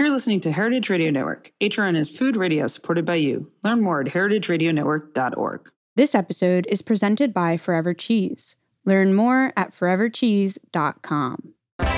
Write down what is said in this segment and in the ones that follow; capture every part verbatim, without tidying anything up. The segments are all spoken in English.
You're listening to Heritage Radio Network. H R N is food radio supported by you. Learn more at heritage radio network dot org. This episode is presented by Forever Cheese. Learn more at forever cheese dot com.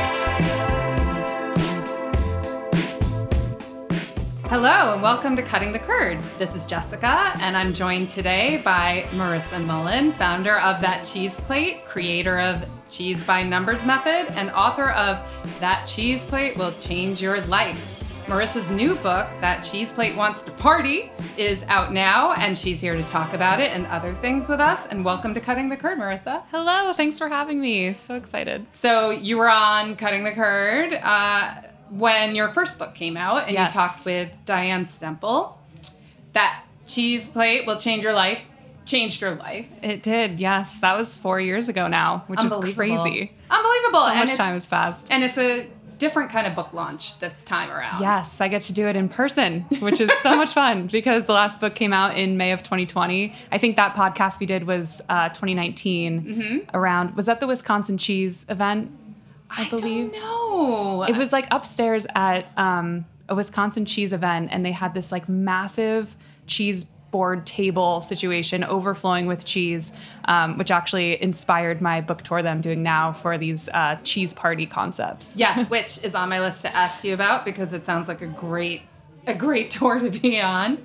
Hello and welcome to Cutting the Curd. This is Jessica and I'm joined today by Marissa Mullen, founder of That Cheese Plate, creator of Cheese by Numbers Method, and author of That Cheese Plate Will Change Your Life. Marissa's new book, That Cheese Plate Wants to Party, is out now and she's here to talk about it and other things with us. And welcome to Cutting the Curd, Marissa. Hello, thanks for having me. So excited. So you were on Cutting the Curd uh, when your first book came out and Yes. you talked with Diane Stemple. That Cheese Plate Will Change Your Life changed your life. It did, yes. That was four years ago now, which is Unbelievable. crazy. Unbelievable. So and much it's- time has passed. And it's a different kind of book launch this time around. Yes, I get to do it in person, which is so much fun because the last book came out in May of twenty twenty. I think that podcast we did was uh, twenty nineteen Mm-hmm. around, was that the Wisconsin Cheese event? I, I believe. don't know. It was like upstairs at um, a Wisconsin cheese event, and they had this like massive cheese board table situation overflowing with cheese, um, which actually inspired my book tour that I'm doing now for these uh, cheese party concepts. Yes, which is on my list to ask you about because it sounds like a great, a great tour to be on.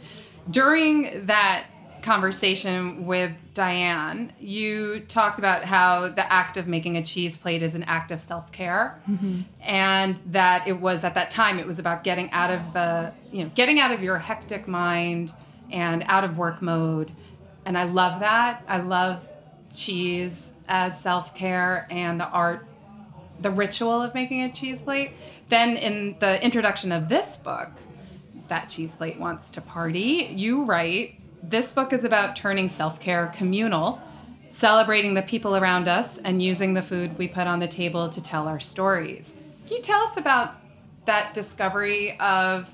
During that conversation with Diane, you talked about how the act of making a cheese plate is an act of self-care, mm-hmm. and that it was at that time it was about getting out of the, you know, getting out of your hectic mind and out of work mode. And I love that. I love cheese as self-care and the art, the ritual of making a cheese plate. Then in the introduction of this book, That Cheese Plate Wants to Party, you write, this book is about turning self-care communal, celebrating the people around us, and using the food we put on the table to tell our stories. Can you tell us about that discovery of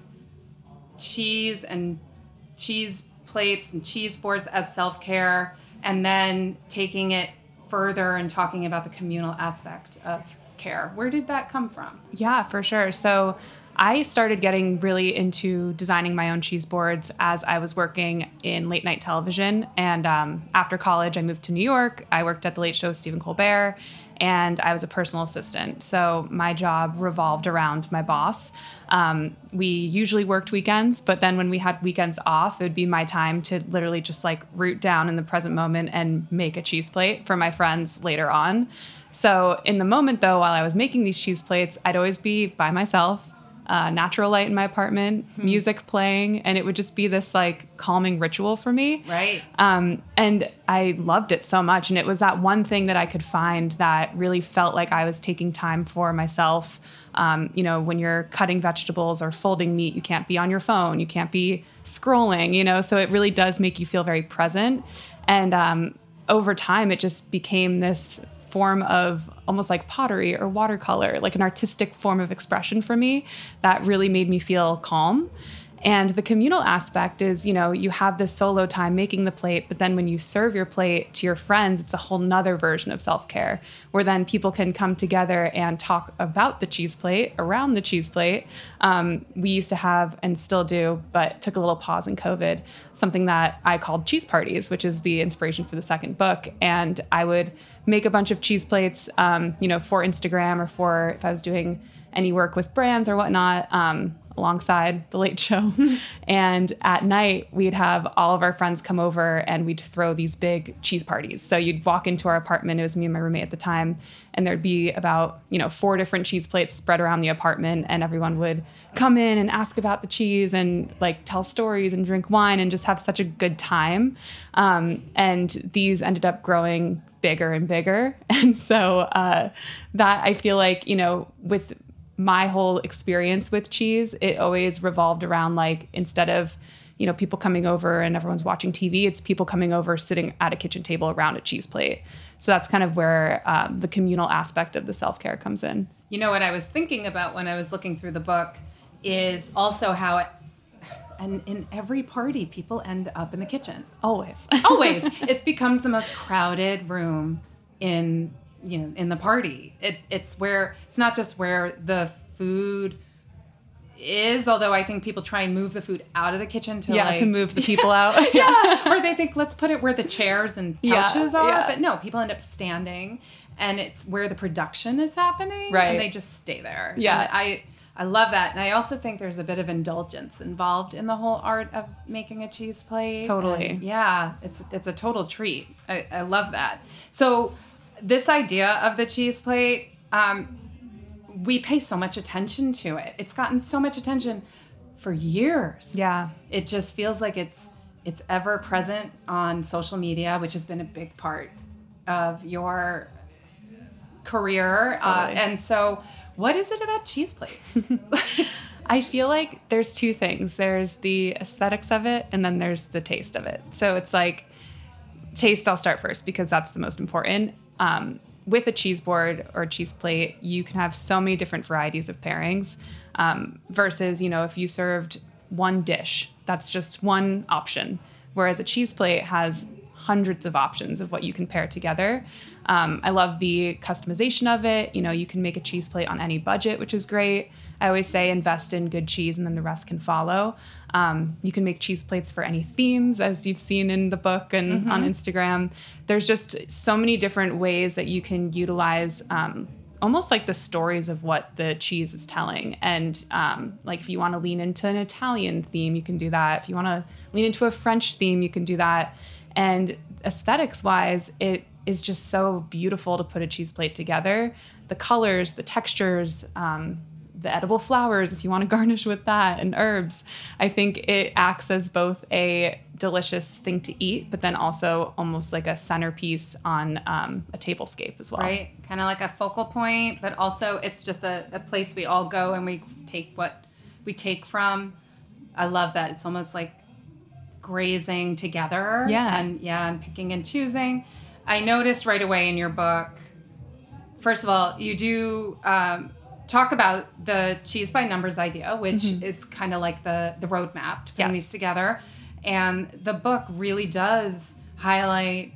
cheese and cheese plates and cheese boards as self-care, and then taking it further and talking about the communal aspect of care? Where did that come from? Yeah, for sure. So I started getting really into designing my own cheese boards as I was working in late night television. And um, after college, I moved to New York. I worked at the Late Show with Stephen Colbert, and I was a personal assistant. So my job revolved around my boss. Um, we usually worked weekends, but then when we had weekends off, it would be my time to literally just like root down in the present moment and make a cheese plate for my friends later on. So in the moment, though, while I was making these cheese plates, I'd always be by myself, uh, natural light in my apartment, hmm. music playing, and it would just be this like calming ritual for me. Right. Um, and I loved it so much. And it was that one thing that I could find that really felt like I was taking time for myself. Um, you know, when you're cutting vegetables or folding meat, you can't be on your phone, you can't be scrolling, you know, so it really does make you feel very present. And um, over time, it just became this form of almost like pottery or watercolor, like an artistic form of expression for me that really made me feel calm. And the communal aspect is, you know, you have this solo time making the plate, but then when you serve your plate to your friends, it's a whole nother version of self-care where then people can come together and talk about the cheese plate, around the cheese plate. Um, we used to have, and still do, but took a little pause in COVID, something that I called cheese parties, which is the inspiration for the second book. And I would make a bunch of cheese plates, um, you know, for Instagram or for if I was doing any work with brands or whatnot, um, alongside the Late Show. And at night, we'd have all of our friends come over and we'd throw these big cheese parties. So you'd walk into our apartment, it was me and my roommate at the time, and there'd be about, you know, four different cheese plates spread around the apartment, and everyone would come in and ask about the cheese and like tell stories and drink wine and just have such a good time. Um, and these ended up growing bigger and bigger. And so uh, that I feel like, you know, with my whole experience with cheese, it always revolved around like, instead of, you know, people coming over and everyone's watching T V, it's people coming over sitting at a kitchen table around a cheese plate. So that's kind of where um, the communal aspect of the self-care comes in. You know, what I was thinking about when I was looking through the book is also how it, and in every party, people end up in the kitchen. Always. Always. It becomes the most crowded room in, you know, in the party. It, it's where, it's not just where the food is, although I think people try and move the food out of the kitchen to yeah, like... to move the people yes, out. yeah. Or they think, let's put it where the chairs and couches yeah, are. Yeah. But no, people end up standing, and it's where the production is happening. Right. And they just stay there. Yeah. And I, I love that. And I also think there's a bit of indulgence involved in the whole art of making a cheese plate. Totally. And yeah, it's it's a total treat. I, I love that. So this idea of the cheese plate, um, we pay so much attention to it. It's gotten so much attention for years. Yeah. It just feels like it's it's ever present on social media, which has been a big part of your career. Totally. Uh, and so what is it about cheese plates? I feel like there's two things. There's the aesthetics of it, and then there's the taste of it. So it's like, taste, I'll start first because that's the most important. Um, with a cheese board or a cheese plate, you can have so many different varieties of pairings um, versus, you know, if you served one dish, that's just one option. Whereas a cheese plate has hundreds of options of what you can pair together. Um, I love the customization of it. You know, you can make a cheese plate on any budget, which is great. I always say invest in good cheese and then the rest can follow. Um, you can make cheese plates for any themes, as you've seen in the book and mm-hmm. on Instagram. There's just so many different ways that you can utilize um, almost like the stories of what the cheese is telling. And um, like if you want to lean into an Italian theme, you can do that. If you want to lean into a French theme, you can do that. And aesthetics wise, it is just so beautiful to put a cheese plate together. The colors, the textures, um, the edible flowers, if you want to garnish with that, and herbs. I think it acts as both a delicious thing to eat, but then also almost like a centerpiece on um, a tablescape as well. Right, kind of like a focal point, but also it's just a, a place we all go and we take what we take from. I love that. It's almost like grazing together. Yeah. And yeah, and picking and choosing. I noticed right away in your book, first of all, you do um, talk about the cheese by numbers idea, which mm-hmm. is kind of like the, the roadmap to putting yes. these together. And the book really does highlight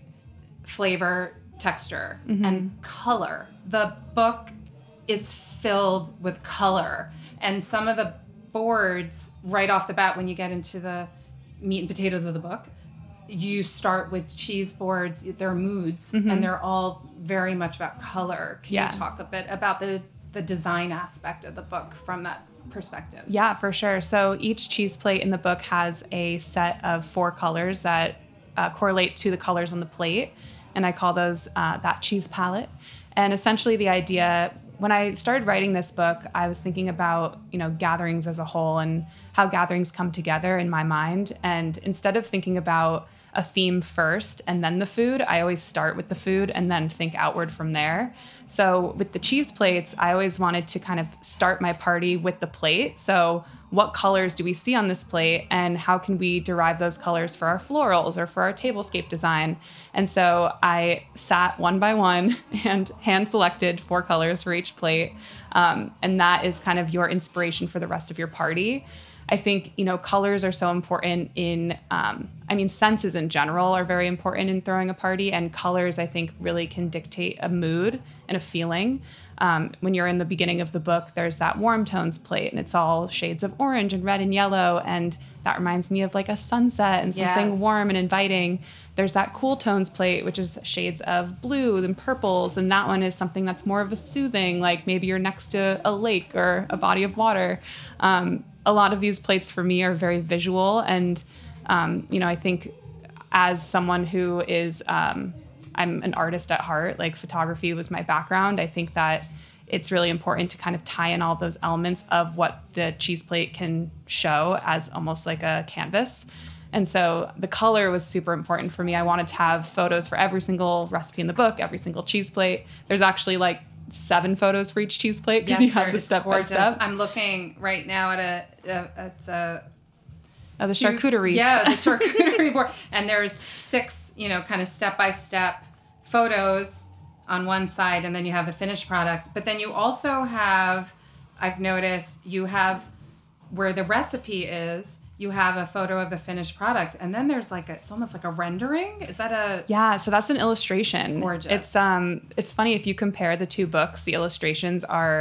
flavor, texture, mm-hmm. and color. The book is filled with color. And some of the boards right off the bat, when you get into the meat and potatoes of the book, you start with cheese boards. They're moods, mm-hmm. and they're all very much about color. Can yeah. you talk a bit about the, the design aspect of the book from that perspective? Yeah, for sure. So each cheese plate in the book has a set of four colors that uh, correlate to the colors on the plate, and I call those uh, that cheese palette. And essentially the idea, when I started writing this book, I was thinking about, you know, gatherings as a whole and how gatherings come together in my mind. And instead of thinking about a theme first and then the food, I always start with the food and then think outward from there. So with the cheese plates, I always wanted to kind of start my party with the plate. So what colors do we see on this plate and how can we derive those colors for our florals or for our tablescape design? And so I sat one by one and hand selected four colors for each plate. Um, and that is kind of your inspiration for the rest of your party. I think, you know, colors are so important in, um, I mean, senses in general are very important in throwing a party, and colors, I think, really can dictate a mood and a feeling. Um, when you're in the beginning of the book, there's that warm tones plate, and it's all shades of orange and red and yellow, and that reminds me of like a sunset and something yes. warm and inviting. There's that cool tones plate, which is shades of blue and purples, and that one is something that's more of a soothing, like maybe you're next to a lake or a body of water. Um, a lot of these plates for me are very visual, and um, you know, I think as someone who is, um, I'm an artist at heart, like photography was my background, I think that it's really important to kind of tie in all those elements of what the cheese plate can show as almost like a canvas. And so the color was super important for me. I wanted to have photos for every single recipe in the book, every single cheese plate. There's actually like seven photos for each cheese plate because yes, you have the step gorgeous. by step. I'm looking right now at a, a it's a oh, the two, charcuterie. Yeah, the charcuterie board, and there's six, you know, kind of step by step photos on one side, and then you have the finished product. But then you also have, I've noticed, you have where the recipe is. You have a photo of the finished product, and then there's like a, it's almost like a rendering. Is that a yeah? So that's an illustration. It's gorgeous. It's um, it's funny if you compare the two books. The illustrations are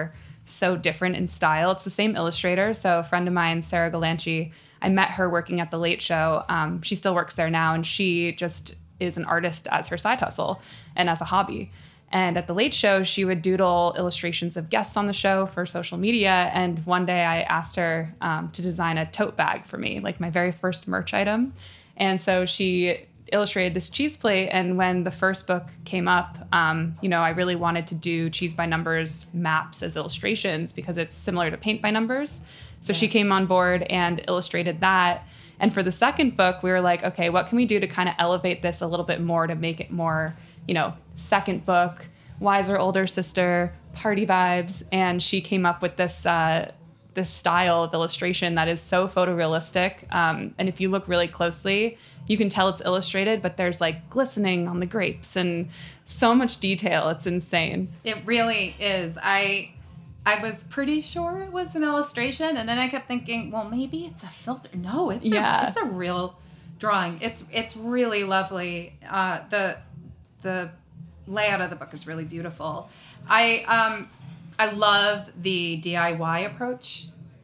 so different in style. It's the same illustrator. So a friend of mine, Sarah Galanchi, I met her working at The Late Show. Um, she still works there now, and she just is an artist as her side hustle and as a hobby. And at The Late Show, she would doodle illustrations of guests on the show for social media. And one day I asked her um, to design a tote bag for me, like my very first merch item. And so she illustrated this cheese plate. And when the first book came up, um, you know, I really wanted to do cheese by numbers maps as illustrations because it's similar to paint by numbers. So yeah. She came on board and illustrated that. And for the second book, we were like, okay, what can we do to kind of elevate this a little bit more to make it more, you know, second book, wiser older sister, party vibes. And she came up with this uh, this style of illustration that is so photorealistic. Um, and if you look really closely, you can tell it's illustrated, but there's like glistening on the grapes and so much detail. It's insane. It really is. I I was pretty sure it was an illustration, and then I kept thinking, well, maybe it's a filter. No, it's yeah. a, it's a real drawing. It's it's really lovely. Uh, the the layout of the book is really beautiful. I um I love the D I Y approach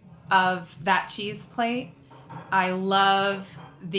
of that cheese plate. I love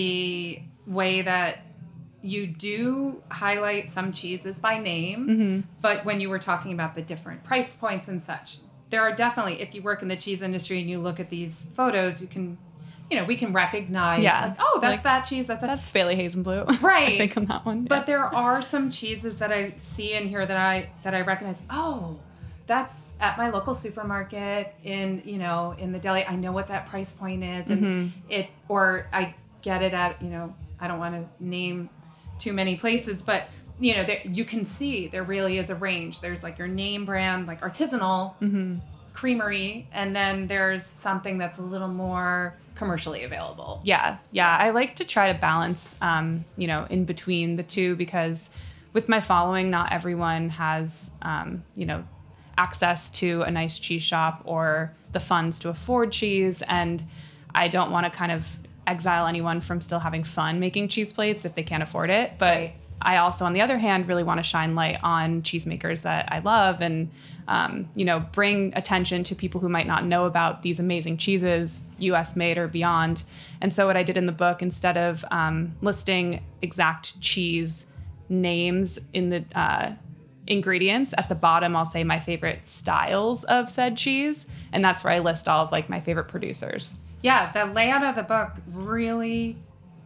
the way that you do highlight some cheeses by name, mm-hmm. but when you were talking about the different price points and such, there are definitely, if you work in the cheese industry and you look at these photos, you can, you know, we can recognize, yeah. like, oh, that's like, that cheese, that's that. That's Bailey Hayes and Blue. Right. I think on that one. But yeah. there are some cheeses that I see in here that I that I recognize, oh, that's at my local supermarket in, you know, in the deli. I know what that price point is. And mm-hmm. it, or I get it at, you know, I don't want to name too many places, but, you know, there, you can see there really is a range. There's like your name brand, like artisanal mm-hmm. creamery. And then there's something that's a little more commercially available. Yeah. Yeah. I like to try to balance, um, you know, in between the two, because with my following, not everyone has, um, you know, access to a nice cheese shop or the funds to afford cheese. And I don't want to kind of exile anyone from still having fun making cheese plates if they can't afford it. But right. I also, on the other hand, really want to shine light on cheesemakers that I love and, um, you know, bring attention to people who might not know about these amazing cheeses, U S made or beyond. And so what I did in the book, instead of um, listing exact cheese names in the uh, ingredients, at the bottom, I'll say my favorite styles of said cheese. And that's where I list all of like my favorite producers. Yeah, the layout of the book really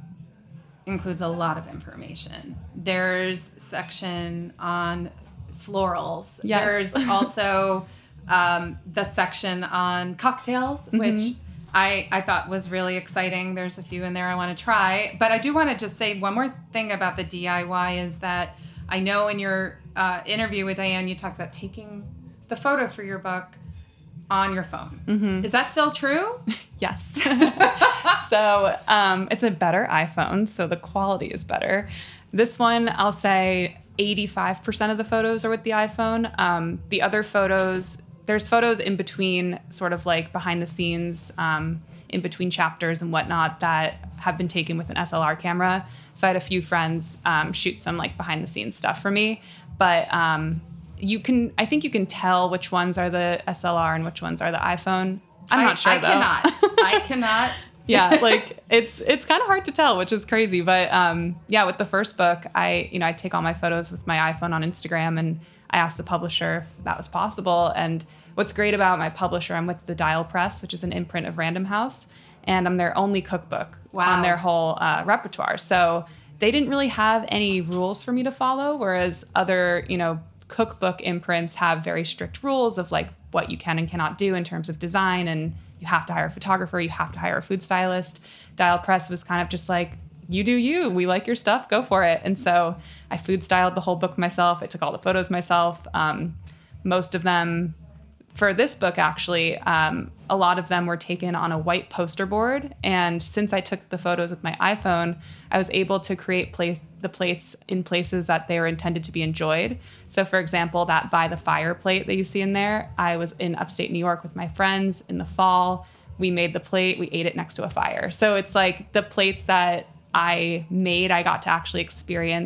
includes a lot of information. There's section on florals. Yes. There's also um, the section on cocktails, mm-hmm. which I, I thought was really exciting. There's a few in there I want to try. But I do want to just say one more thing about the D I Y is that I know in your uh, interview with Diane, you talked about taking the photos for your book on your phone. Mm-hmm. Is that still true? Yes. So um, it's a better iPhone, so the quality is better. This one, I'll say eighty-five percent of the photos are with the iPhone. Um, the other photos, there's photos in between, sort of like behind the scenes, um, in between chapters and whatnot, that have been taken with an S L R camera. So I had a few friends um, shoot some like behind the scenes stuff for me. But um, you can, I think you can tell which ones are the S L R and which ones are the iPhone. I'm I, not sure I though. cannot. I cannot. Yeah, like it's it's kind of hard to tell, which is crazy. But um, yeah, with the first book, I you know I take all my photos with my iPhone on Instagram, and I asked the publisher if that was possible. And what's great about my publisher, I'm with the Dial Press, which is an imprint of Random House, and I'm their only cookbook wow. on their whole uh, repertoire. So they didn't really have any rules for me to follow, whereas other you know cookbook imprints have very strict rules of like what you can and cannot do in terms of design, and you have to hire a photographer, you have to hire a food stylist. Dial Press was kind of just like, you do you, we like your stuff, go for it. And so I food styled the whole book myself. I took all the photos myself. Um, most of them, for this book actually, um, a lot of them were taken on a white poster board. And since I took the photos with my iPhone, I was able to create place, the plates in places that they were intended to be enjoyed. So for example, that by the fire plate that you see in there, I was in upstate New York with my friends in the fall. We made the plate, we ate it next to a fire. So it's like the plates that I made, I got to actually experience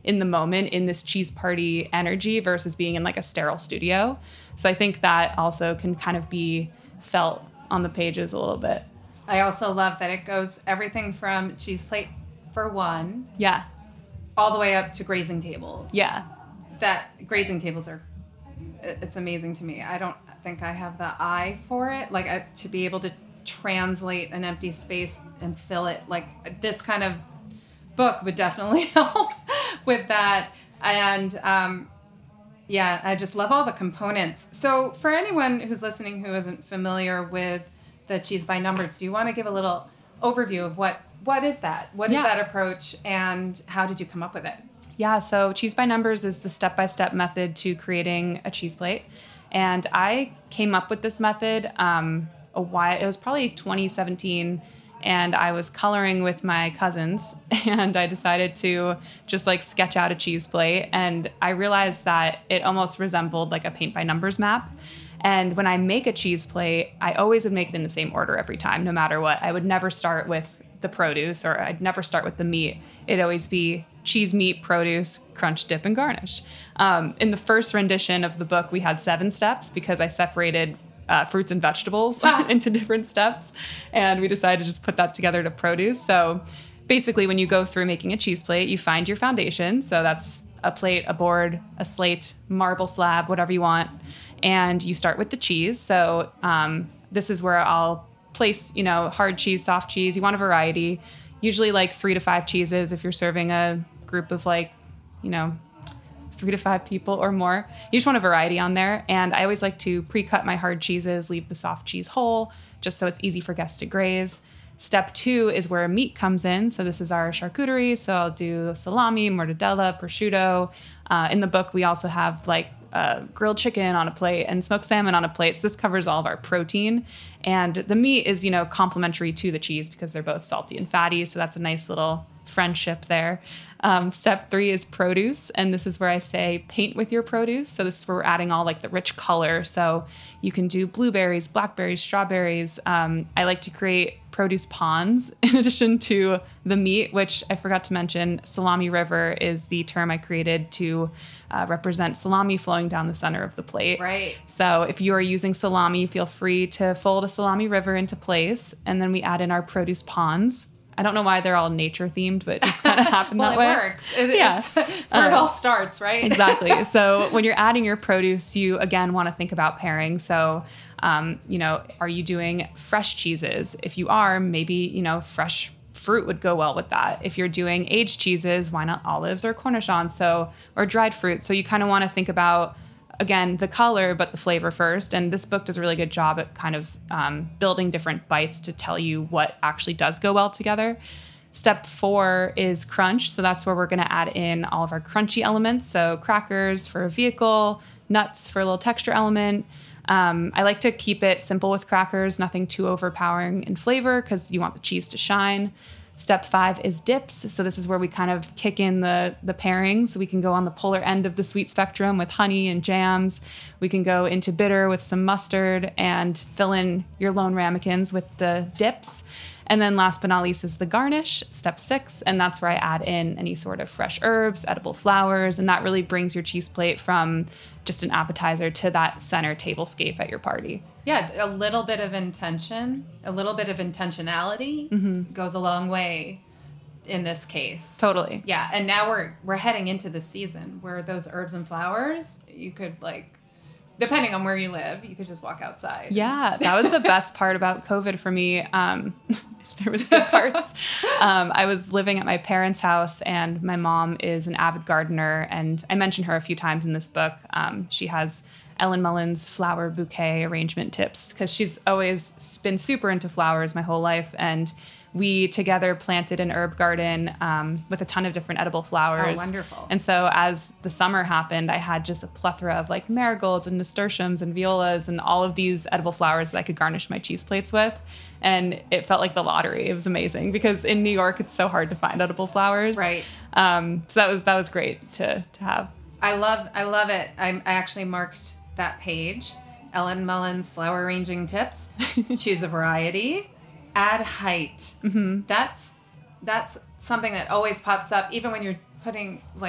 in the moment in this cheese party energy versus being in like a sterile studio. So I think that also can kind of be felt on the pages a little bit. I also love that it goes everything from cheese plate for one. Yeah. All the way up to grazing tables. Yeah. That grazing tables are, it's amazing to me. I don't think I have the eye for it. Like I, to be able to translate an empty space and fill it. Like this kind of book would definitely help with that. And um, yeah, I just love all the components. So for anyone who's listening who isn't familiar with the Cheese by Numbers, do you want to give a little overview of what what is that? What is Yeah. that approach, and how did you come up with it? Yeah, so Cheese by Numbers is the step-by-step method to creating a cheese plate. And I came up with this method um, a while, it was probably twenty seventeen, and I was coloring with my cousins, and I decided to just like sketch out a cheese plate. And I realized that it almost resembled like a paint by numbers map. And when I make a cheese plate, I always would make it in the same order every time, no matter what. I would never start with the produce, or I'd never start with the meat. It'd always be cheese, meat, produce, crunch, dip, and garnish. Um, in the first rendition of the book, we had seven steps because I separated uh, fruits and vegetables into different steps. And we decided to just put that together to produce. So basically, when you go through making a cheese plate, you find your foundation. So that's a plate, a board, a slate, marble slab, whatever you want. And you start with the cheese. So um, this is where I'll place, you know, hard cheese, soft cheese. You want a variety, usually like three to five cheeses if you're serving a group of like, you know, three to five people or more. You just want a variety on there. And I always like to pre-cut my hard cheeses, leave the soft cheese whole, just so it's easy for guests to graze. Step two is where meat comes in. So this is our charcuterie. So I'll do salami, mortadella, prosciutto. Uh, in the book, we also have like uh, grilled chicken on a plate and smoked salmon on a plate. So this covers all of our protein. And the meat is, you know, complementary to the cheese because they're both salty and fatty. So that's a nice little friendship there. Um, step three is produce. And this is where I say paint with your produce. So this is where we're adding all like the rich color. So you can do blueberries, blackberries, strawberries. Um, I like to create produce ponds in addition to the meat, which I forgot to mention. Salami river is the term I created to uh, represent salami flowing down the center of the plate. Right. So if you are using salami, feel free to fold a salami river into place. And then we add in our produce ponds. I don't know why they're all nature themed, but it just kind of happened well, that way. Well, it works. It, Yeah. It's, it's where Um, it all starts, right? Exactly. So when you're adding your produce, you again want to think about pairing. So, um, you know, are you doing fresh cheeses? If you are, maybe, you know, fresh fruit would go well with that. If you're doing aged cheeses, why not olives or cornichons? So, or dried fruit. So you kind of want to think about, again, the color, but the flavor first. And this book does a really good job at kind of um, building different bites to tell you what actually does go well together. Step four is crunch. So that's where we're going to add in all of our crunchy elements. So crackers for a vehicle, nuts for a little texture element. Um, I like to keep it simple with crackers, nothing too overpowering in flavor because you want the cheese to shine. Step five is dips. So this is where we kind of kick in the, the pairings. We can go on the polar end of the sweet spectrum with honey and jams. We can go into bitter with some mustard and fill in your lone ramekins with the dips. And then last but not least is the garnish, step six. And that's where I add in any sort of fresh herbs, edible flowers. And that really brings your cheese plate from just an appetizer to that center tablescape at your party. Yeah, a little bit of intention, a little bit of intentionality Mm-hmm. goes a long way in this case. Totally. Yeah, and now we're we're heading into the season where those herbs and flowers, you could like, depending on where you live, you could just walk outside. Yeah, that was the best part about COVID for me. Um, if there was good parts. Um, I was living at my parents' house, and my mom is an avid gardener, and I mentioned her a few times in this book. Um, she has Ellen Mullen's flower bouquet arrangement tips because she's always been super into flowers my whole life, and we together planted an herb garden um, with a ton of different edible flowers. Oh, wonderful. And so as the summer happened, I had just a plethora of like marigolds and nasturtiums and violas and all of these edible flowers that I could garnish my cheese plates with. And it felt like the lottery. It was amazing because in New York, it's so hard to find edible flowers. Right. Um, so that was that was great to to have. I love I love it. I, I actually marked that page. Ellen Mullen's flower arranging tips. Choose a variety. Add height. Mm-hmm. That's that's something that always pops up, even when you're putting like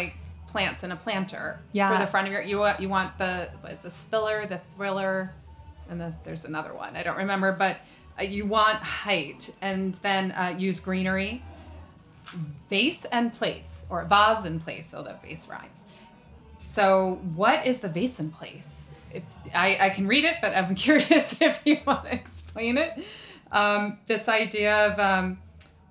plants in a planter Yeah. for the front of your, you want, you want the, it's a spiller, the thriller, and the, there's another one. I don't remember, but uh, you want height, and then uh, use greenery, vase and place, or vase and place, although vase rhymes. So what is the vase and place? If, I, I can read it, but I'm curious if you want to explain it. Um, this idea of um,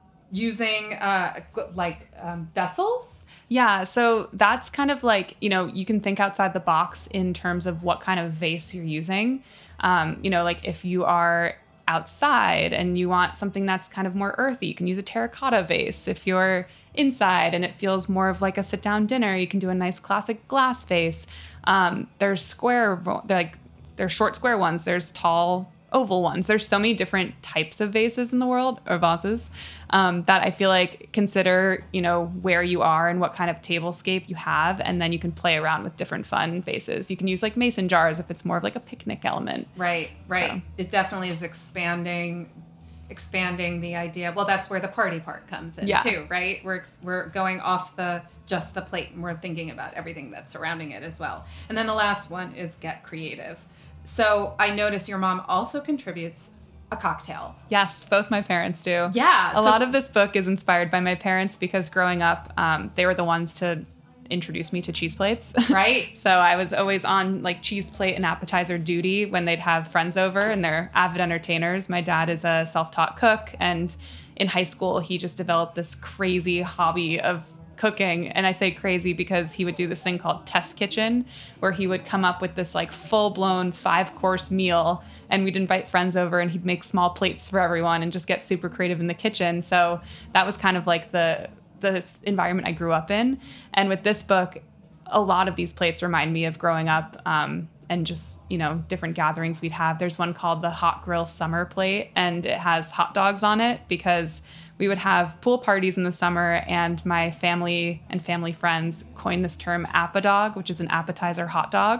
using uh, like um, vessels. Yeah, so that's kind of like, you know, you can think outside the box in terms of what kind of vase you're using. Um, you know, like if you are outside and you want something that's kind of more earthy, you can use a terracotta vase. If you're inside and it feels more of like a sit-down dinner, you can do a nice classic glass vase. Um, there's square, they're like, there's short square ones. There's tall oval ones. There's so many different types of vases in the world, or vases, um, that I feel like consider, you know, where you are and what kind of tablescape you have. And then you can play around with different fun vases. You can use like mason jars if it's more of like a picnic element. Right, right. So. It definitely is expanding expanding the idea. Well, that's where the party part comes in, yeah. too, right? We're we're going off the just the plate, and we're thinking about everything that's surrounding it as well. And then the last one is get creative. So I notice your mom also contributes a cocktail. Yes, both my parents do. Yeah. A so- lot of this book is inspired by my parents because growing up, um, they were the ones to introduce me to cheese plates. Right. So I was always on like cheese plate and appetizer duty when they'd have friends over, and they're avid entertainers. My dad is a self-taught cook, and in high school, he just developed this crazy hobby of cooking. And I say crazy because he would do this thing called test kitchen, where he would come up with this like full-blown five-course meal, and we'd invite friends over and he'd make small plates for everyone and just get super creative in the kitchen. So that was kind of like the the environment I grew up in. And with this book, a lot of these plates remind me of growing up, um, and just, you know, different gatherings we'd have. There's one called the Hot Grill Summer Plate, and it has hot dogs on it because we would have pool parties in the summer, and my family and family friends coined this term appadog, which is an appetizer hot dog.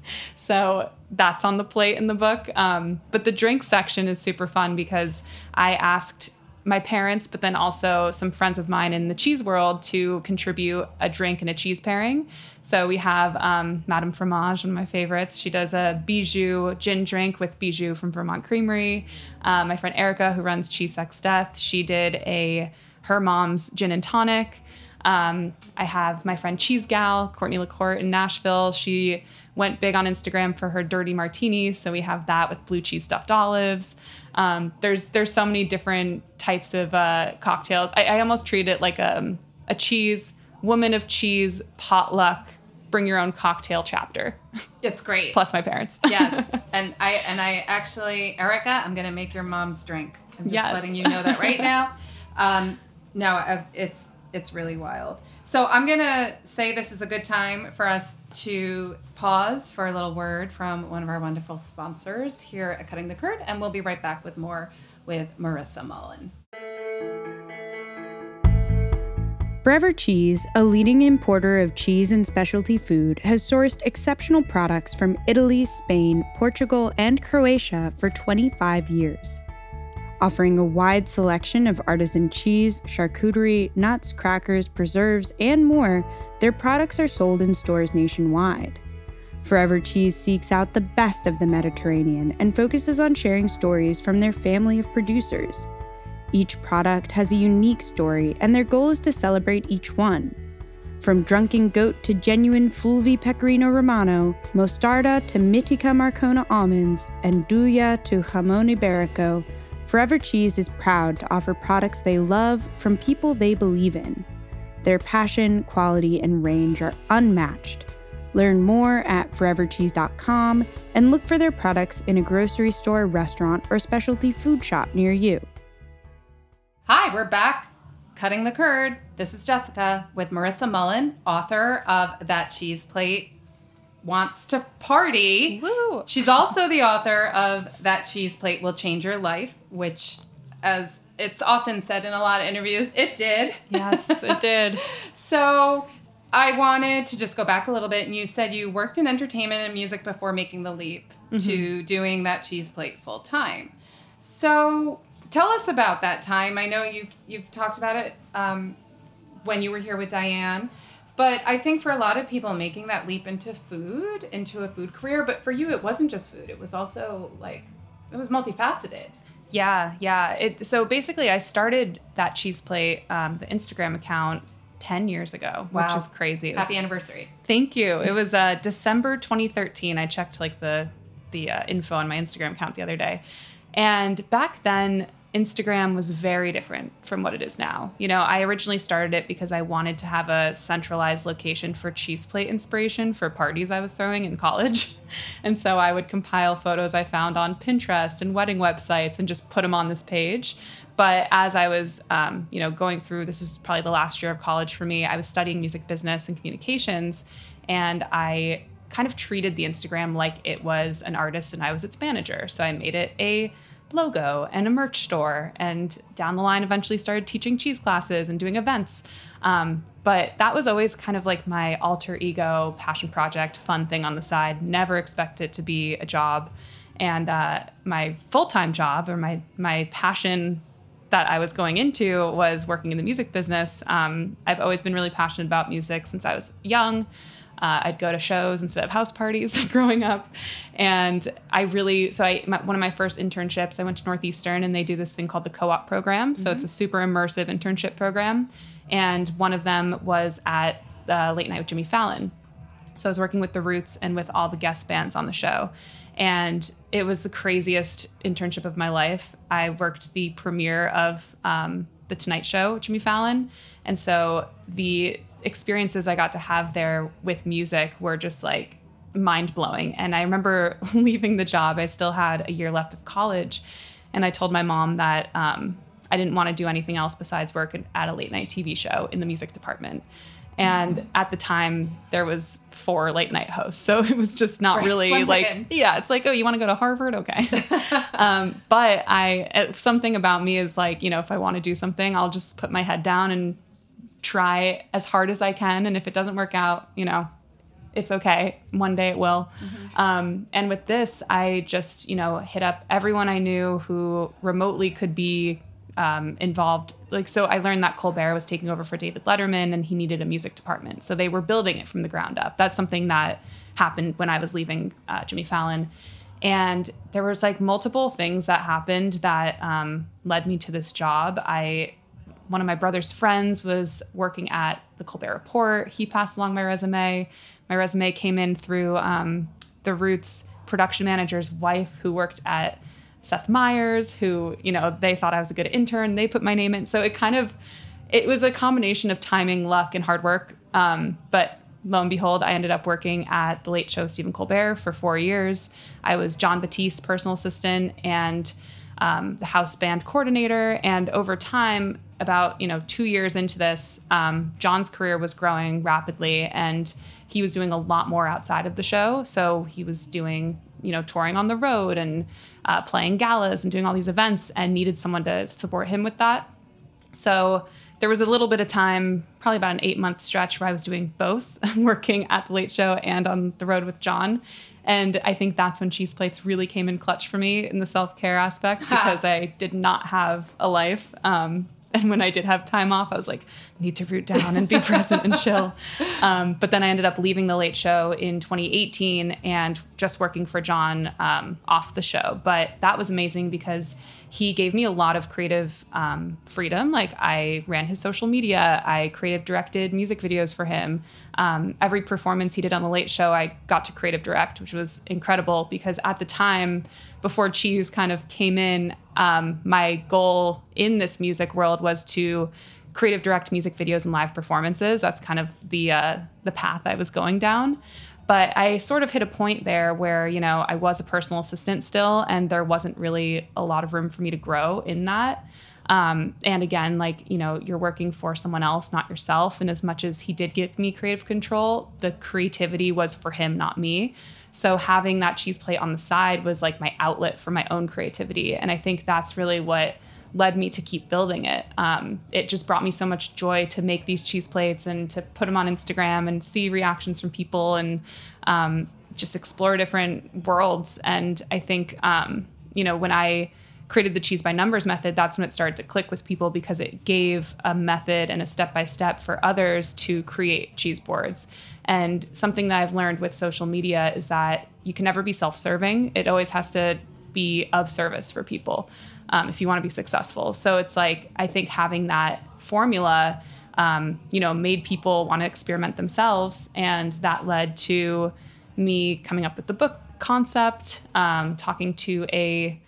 So that's on the plate in the book. Um, but the drink section is super fun because I asked my parents, but then also some friends of mine in the cheese world to contribute a drink and a cheese pairing. So we have um, Madame Fromage, one of my favorites. She does a Bijou gin drink with Bijou from Vermont Creamery. Um, my friend Erica, who runs Cheese Sex Death, she did a her mom's gin and tonic. Um, I have my friend Cheese Gal, Courtney LaCourte in Nashville. She went big on Instagram for her dirty martini, so we have that with blue cheese stuffed olives. Um, there's there's so many different types of uh, cocktails. I, I almost treat it like a, a cheese, woman of cheese, potluck, bring your own cocktail chapter. It's great. Plus my parents. Yes. And I and I actually, Erica, I'm going to make your mom's drink. I'm just Yes. letting you know that right now. Um, no, I've- it's it's really wild. So I'm going to say this is a good time for us to pause for a little word from one of our wonderful sponsors here at Cutting the Curd, and we'll be right back with more with Marissa Mullen. Forever Cheese, a leading importer of cheese and specialty food, has sourced exceptional products from Italy, Spain, Portugal, and Croatia for twenty-five years. Offering a wide selection of artisan cheese, charcuterie, nuts, crackers, preserves, and more, their products are sold in stores nationwide. Forever Cheese seeks out the best of the Mediterranean and focuses on sharing stories from their family of producers. Each product has a unique story, and their goal is to celebrate each one. From Drunken Goat to genuine Fulvi Pecorino Romano, Mostarda to Mitica Marcona almonds, and Duya to Jamon Iberico, Forever Cheese is proud to offer products they love from people they believe in. Their passion, quality, and range are unmatched. Learn more at forever cheese dot com and look for their products in a grocery store, restaurant, or specialty food shop near you. Hi, we're back cutting the curd. This is Jessica with Marissa Mullen, author of That Cheese Plate Wants to Party. Woo! She's also the author of That Cheese Plate Will Change Your Life, which, as it's often said in a lot of interviews, it did. Yes, it did. So I wanted to just go back a little bit, and you said you worked in entertainment and music before making the leap mm-hmm. to doing That Cheese Plate full time. So tell us about that time. I know you've you've talked about it um, when you were here with Diane. But I think for a lot of people making that leap into food, into a food career, but for you, it wasn't just food. It was also like, it was multifaceted. Yeah, yeah. It, so basically, I started that Cheese Plate, um, the Instagram account, ten years ago, Wow. which is crazy. It Happy was, anniversary. Thank you. It was uh, December twenty thirteen. I checked like the the uh, info on my Instagram account the other day, and back then, Instagram was very different from what it is now. You know, I originally started it because I wanted to have a centralized location for cheese plate inspiration for parties I was throwing in college. And so I would compile photos I found on Pinterest and wedding websites and just put them on this page. But as I was, um, you know, going through, this is probably the last year of college for me, I was studying music business and communications, and I kind of treated the Instagram like it was an artist and I was its manager. So I made it a logo and a merch store, and down the line eventually started teaching cheese classes and doing events. Um, but that was always kind of like my alter ego passion project, fun thing on the side. Never expect it to be a job. And uh, my full-time job, or my my passion that I was going into, was working in the music business. Um, I've always been really passionate about music since I was young. Uh, I'd go to shows instead of house parties growing up. And I really, so I, my, one of my first internships, I went to Northeastern, and they do this thing called the co-op program. So mm-hmm. It's a super immersive internship program. And one of them was at uh, Late Night with Jimmy Fallon. So I was working with The Roots and with all the guest bands on the show. And it was the craziest internship of my life. I worked the premiere of um, The Tonight Show with Jimmy Fallon. And so the experiences I got to have there with music were just like mind blowing. And I remember leaving the job, I still had a year left of college. And I told my mom that um, I didn't want to do anything else besides work at a late night T V show in the music department. And at the time there was four late night hosts. So it was just not right. really Slim like, Pickens. yeah, it's like, oh, you want to go to Harvard? Okay. um, but I, something about me is like, you know, if I want to do something, I'll just put my head down and try as hard as I can. And if it doesn't work out, you know, it's okay. One day it will. Mm-hmm. Um, and with this, I just, you know, hit up everyone I knew who remotely could be um, involved. Like, so I learned that Colbert was taking over for David Letterman, and he needed a music department. So they were building it from the ground up. That's something that happened when I was leaving uh, Jimmy Fallon. And there was like multiple things that happened that um, led me to this job. I One of my brother's friends was working at the Colbert Report. He passed along my resume. My resume came in through um, the Roots production manager's wife, who worked at Seth Meyers, who, you know, they thought I was a good intern. They put my name in. So it kind of, it was a combination of timing, luck, and hard work. Um, but lo and behold, I ended up working at The Late Show with Stephen Colbert for four years. I was Jon Batiste's personal assistant and um, the house band coordinator. And over time, about, you know, two years into this, um, John's career was growing rapidly, and he was doing a lot more outside of the show. So he was doing, you know, touring on the road and uh, playing galas and doing all these events, and needed someone to support him with that. So there was a little bit of time, probably about an eight month stretch, where I was doing both, working at The Late Show and on the road with John. And I think that's when Cheese Plates really came in clutch for me in the self-care aspect, because I did not have a life. Um, And when I did have time off, I was like, need to root down and be present and chill. Um, but then I ended up leaving The Late Show in twenty eighteen and just working for John um, off the show. But that was amazing because he gave me a lot of creative um, freedom. Like, I ran his social media. I creative directed music videos for him. Um, every performance he did on The Late Show, I got to creative direct, which was incredible because at the time, before Cheese kind of came in, um, my goal in this music world was to creative direct music videos and live performances. That's kind of the uh, the path I was going down. But I sort of hit a point there where, you know, I was a personal assistant still, and there wasn't really a lot of room for me to grow in that. Um, and again, like, you know, you're working for someone else, not yourself. And as much as he did give me creative control, the creativity was for him, not me. So having that cheese plate on the side was like my outlet for my own creativity. And I think that's really what led me to keep building it. Um, it just brought me so much joy to make these cheese plates and to put them on Instagram and see reactions from people and um, just explore different worlds. And I think, um, you know, when I created the Cheese by Numbers method, that's when it started to click with people because it gave a method and a step-by-step for others to create cheese boards. And something that I've learned with social media is that you can never be self-serving. It always has to be of service for people um, if you want to be successful. So it's like, I think having that formula, um, you know, made people want to experiment themselves. And that led to me coming up with the book concept, um, talking to a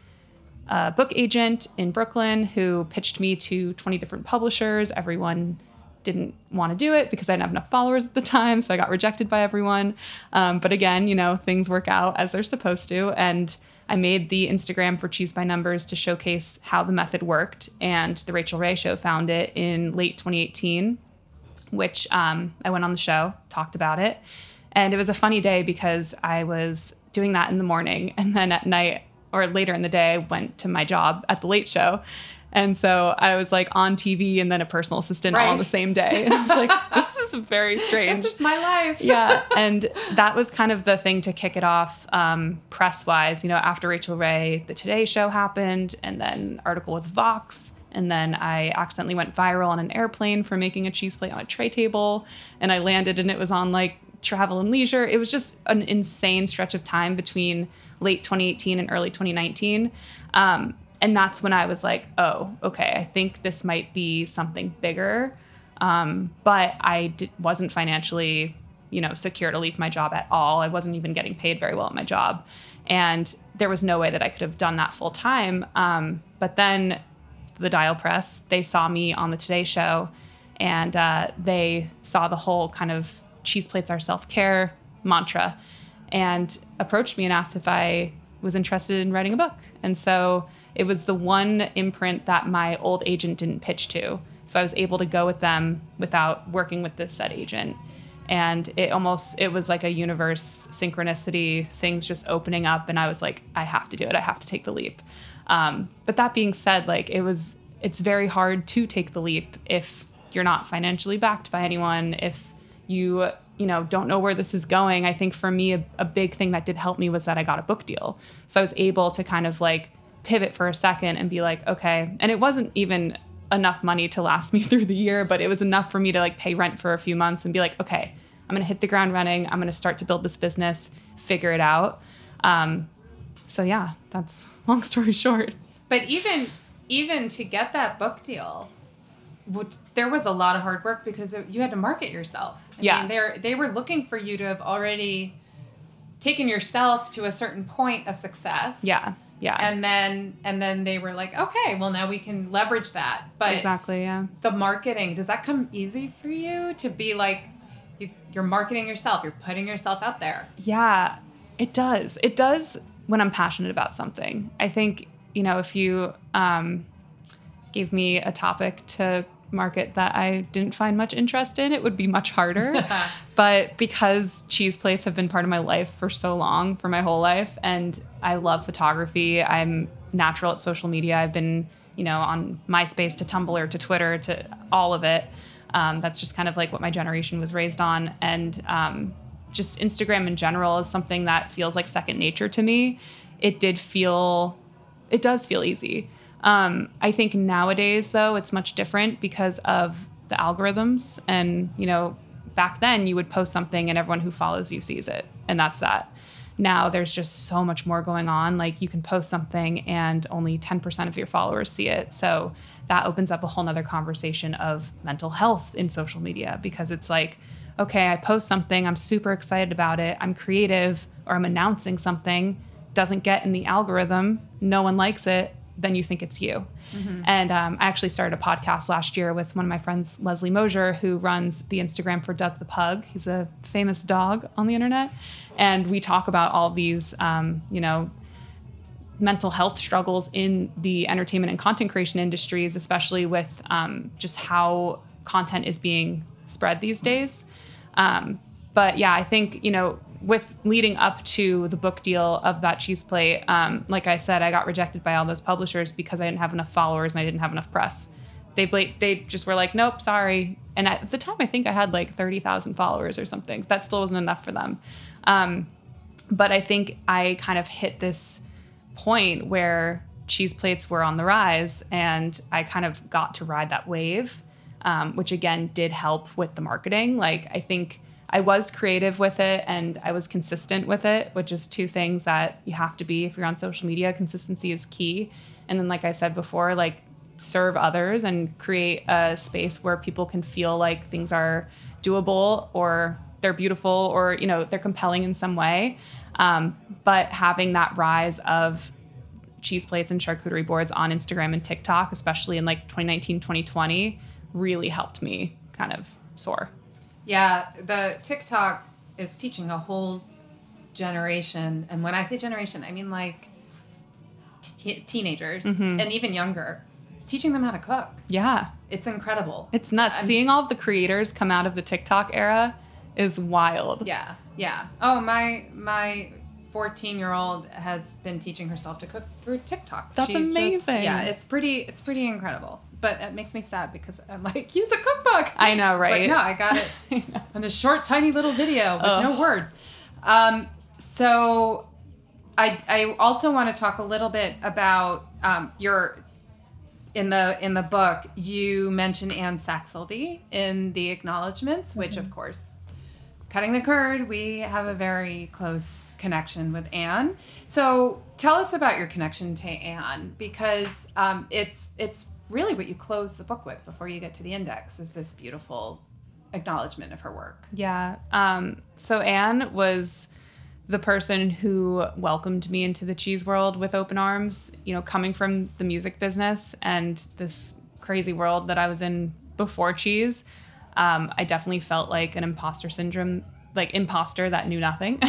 a book agent in Brooklyn who pitched me to twenty different publishers. Everyone didn't want to do it because I didn't have enough followers at the time. So I got rejected by everyone. Um, but again, you know, things work out as they're supposed to. And I made the Instagram for Cheese by Numbers to showcase how the method worked. And the Rachel Ray Show found it in late twenty eighteen, which um, I went on the show, talked about it. And it was a funny day because I was doing that in the morning. And then at night, or later in the day, I went to my job at the Late Show. And so I was like on T V and then a personal assistant right. all on the same day. And I was like, this is very strange. This is my life. Yeah. And that was kind of the thing to kick it off um, press-wise. You know, after Rachel Ray, the Today Show happened, and then an article with Vox. And then I accidentally went viral on an airplane for making a cheese plate on a tray table. And I landed and it was on like Travel and Leisure. It was just an insane stretch of time between late twenty eighteen and early twenty nineteen. Um, and that's when I was like, oh, okay, I think this might be something bigger. Um, but I d- wasn't financially, you know, secure to leave my job at all. I wasn't even getting paid very well at my job. And there was no way that I could have done that full time. Um, but then the Dial Press, they saw me on the Today Show, and uh, they saw the whole kind of cheese plates are self-care mantra, and approached me and asked if I was interested in writing a book. And so it was the one imprint that my old agent didn't pitch to. So I was able to go with them without working with this said agent. And it almost, it was like a universe synchronicity, things just opening up. And I was like, I have to do it. I have to take the leap. Um, but that being said, like it was, it's very hard to take the leap if you're not financially backed by anyone, if you, you know, don't know where this is going. I think for me, a, a big thing that did help me was that I got a book deal. So I was able to kind of like pivot for a second and be like, okay. And it wasn't even enough money to last me through the year, but it was enough for me to like pay rent for a few months and be like, okay, I'm going to hit the ground running. I'm going to start to build this business, figure it out. Um, so yeah, that's long story short. But even, even to get that book deal, which, there was a lot of hard work because you had to market yourself. I yeah. mean, they they were looking for you to have already taken yourself to a certain point of success. Yeah. Yeah. And then and then they were like, okay, well now we can leverage that. But exactly, yeah. The marketing, does that come easy for you to be like, you, you're marketing yourself, you're putting yourself out there? Yeah, it does. It does when I'm passionate about something. I think, you know, if you um, gave me a topic to market that I didn't find much interest in, it would be much harder. But because cheese plates have been part of my life for so long, for my whole life, and I love photography, I'm natural at social media. I've been, you know, on MySpace to Tumblr to Twitter to all of it. Um, that's just kind of like what my generation was raised on. And um, just Instagram in general is something that feels like second nature to me. It did feel, it does feel easy. Um, I think nowadays, though, it's much different because of the algorithms. And, you know, back then you would post something and everyone who follows you sees it. And that's that. Now there's just so much more going on. Like you can post something and only ten percent of your followers see it. So that opens up a whole nother conversation of mental health in social media, because it's like, okay, I post something, I'm super excited about it, I'm creative, or I'm announcing something, doesn't get in the algorithm, no one likes it, then you think it's you. Mm-hmm. And um, I actually started a podcast last year with one of my friends, Leslie Mosier, who runs the Instagram for Doug the Pug. He's a famous dog on the internet. And we talk about all these, um, you know, mental health struggles in the entertainment and content creation industries, especially with um, just how content is being spread these days. Um, but yeah, I think, you know, with leading up to the book deal of that cheese plate, um, like I said, I got rejected by all those publishers because I didn't have enough followers and I didn't have enough press. They bla- they just were like, nope, sorry. And at the time, I think I had like thirty thousand followers or something. That still wasn't enough for them. Um, but I think I kind of hit this point where cheese plates were on the rise, and I kind of got to ride that wave, um, which again did help with the marketing. Like, I think I was creative with it and I was consistent with it, which is two things that you have to be if you're on social media. Consistency is key. And then, like I said before, like serve others and create a space where people can feel like things are doable or they're beautiful or, you know, they're compelling in some way. Um, but having that rise of cheese plates and charcuterie boards on Instagram and TikTok, especially in like twenty nineteen, twenty twenty, really helped me kind of soar. Yeah, the TikTok is teaching a whole generation. And when I say generation, I mean like t- teenagers mm-hmm. and even younger, teaching them how to cook. Yeah. It's incredible. It's nuts. I'm Seeing all of the creators come out of the TikTok era is wild. Yeah, yeah. Oh, my my fourteen-year-old has been teaching herself to cook through TikTok. That's She's amazing. Just, yeah, it's pretty it's pretty incredible. But it makes me sad because I'm like, use a cookbook. I know, She's right? Like, no, I got it on this short, tiny little video with oh. no words. Um, so I I also want to talk a little bit about um, your in the in the book. You mention Anne Saxelby in the acknowledgments, which mm-hmm. of course, cutting the curd, we have a very close connection with Anne. So tell us about your connection to Anne, because um, it's it's. really what you close the book with before you get to the index is this beautiful acknowledgement of her work. Yeah. Um, so Anne was the person who welcomed me into the cheese world with open arms, you know, coming from the music business and this crazy world that I was in before cheese. Um, I definitely felt like an imposter syndrome, like imposter that knew nothing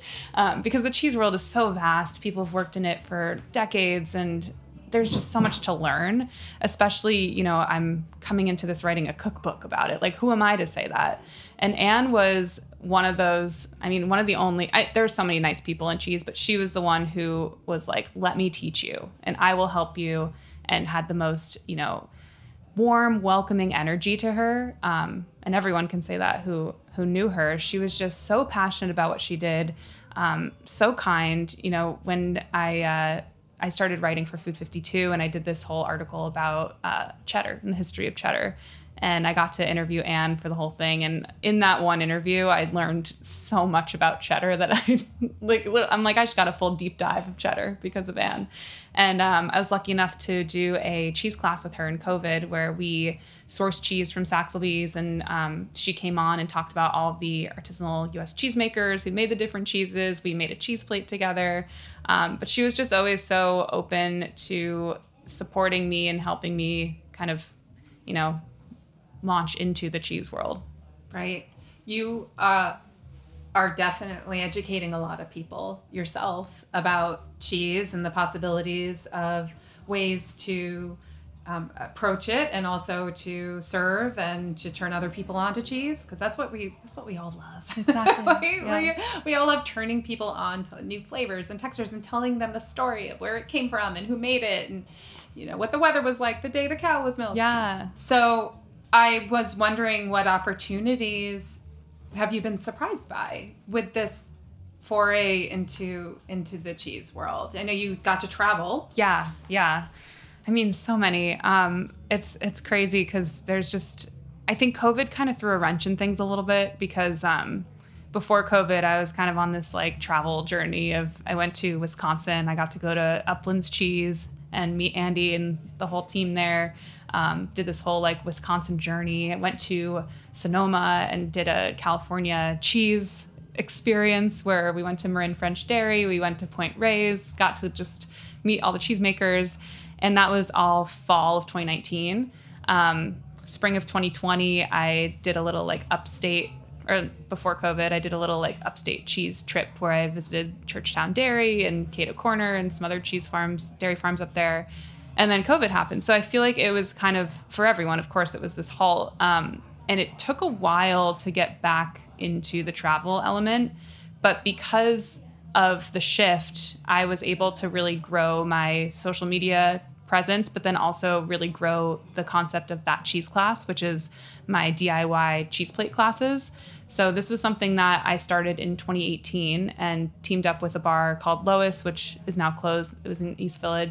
um, because the cheese world is so vast. People have worked in it for decades and there's just so much to learn, especially, you know, I'm coming into this writing a cookbook about it. Like, who am I to say that? And Anne was one of those, I mean, one of the only, I, there are so many nice people in cheese, but she was the one who was like, let me teach you and I will help you, and had the most, you know, warm, welcoming energy to her. Um, and everyone can say that who, who knew her. She was just so passionate about what she did. Um, so kind. You know, when I, uh, I started writing for Food fifty-two and I did this whole article about uh, cheddar and the history of cheddar. And I got to interview Anne for the whole thing. And in that one interview, I learned so much about cheddar that I like, I'm like, I just got a full deep dive of cheddar because of Anne. And um, I was lucky enough to do a cheese class with her in COVID where we sourced cheese from Saxelby's. And um, she came on and talked about all of the artisanal U S cheesemakers who made the different cheeses. We made a cheese plate together. Um, but she was just always so open to supporting me and helping me kind of, you know, launch into the cheese world. Right. You uh, are definitely educating a lot of people yourself about cheese and the possibilities of ways to um, approach it and also to serve and to turn other people on to cheese, because that's what we that's what we all love. Exactly. we, yes. we, we all love turning people on to new flavors and textures and telling them the story of where it came from and who made it and, you know, what the weather was like the day the cow was milked. Yeah. So I was wondering, what opportunities have you been surprised by with this foray into into the cheese world? I know you got to travel. Yeah, yeah. I mean, so many. Um, it's it's crazy because there's just, I think COVID kind of threw a wrench in things a little bit because um, before COVID, I was kind of on this like travel journey of, I went to Wisconsin. I got to go to Upland's Cheese and meet Andy and the whole team there. Um, did this whole like Wisconsin journey. I went to Sonoma and did a California cheese experience where we went to Marin French Dairy. We went to Point Reyes, got to just meet all the cheesemakers. And that was all fall of twenty nineteen. Um, spring of twenty twenty, I did a little like upstate, or before COVID, I did a little like upstate cheese trip where I visited Churchtown Dairy and Cato Corner and some other cheese farms, dairy farms up there. And then COVID happened. So I feel like it was kind of, for everyone, of course, it was this halt. Um, and it took a while to get back into the travel element. But because of the shift, I was able to really grow my social media presence, but then also really grow the concept of that cheese class, which is my D I Y cheese plate classes. So this was something that I started in twenty eighteen and teamed up with a bar called Lois, which is now closed. It was in East Village.